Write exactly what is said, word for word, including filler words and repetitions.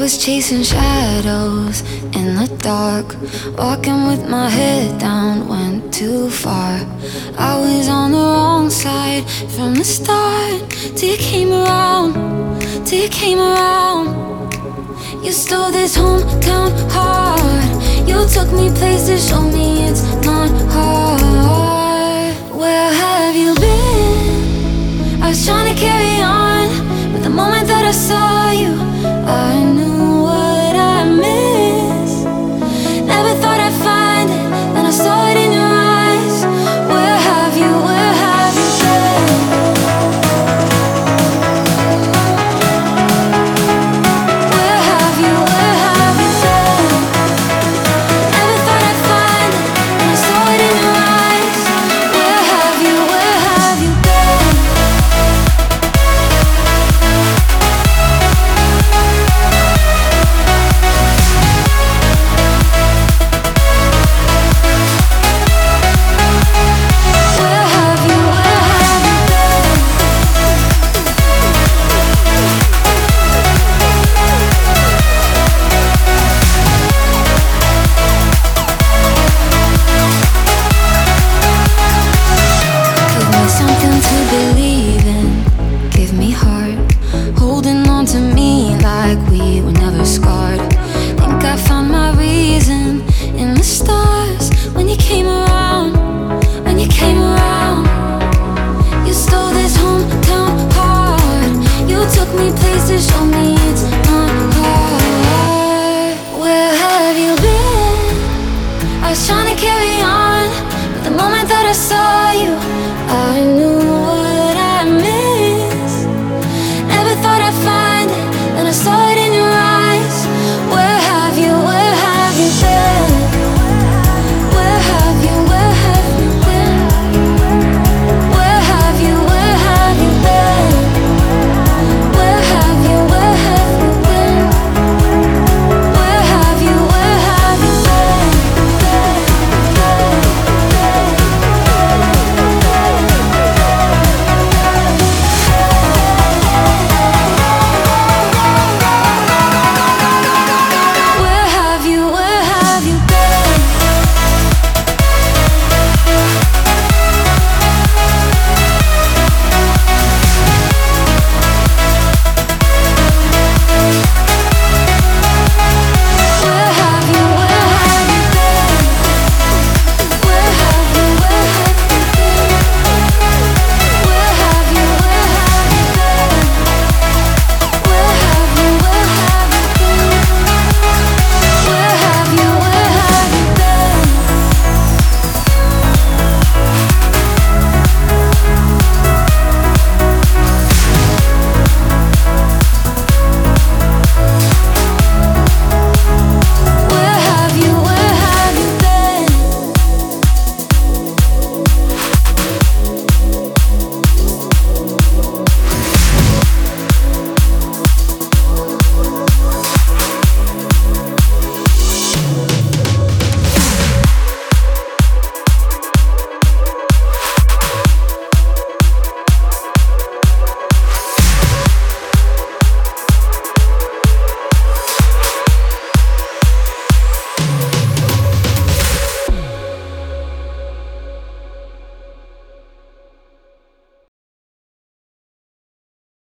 was chasing shadows in the dark, walking with my head down, went too far. I was on the wrong side from the start, till you came around, till you came around. You stole this hometown heart. You took me places, showed me it's not hard. Where have you been? I was trying to carry on, but the moment that I saw you, I knew what I missed. Never thought I'd find it, then I saw it in your eyes. Where have you, where have you been? Where have you, where have you been? Never thought I'd find it, then I saw it in your eyes. Where have you, where have you been? Where have you, where have you been? Give me something to believe in, give me heart, holding on to me like we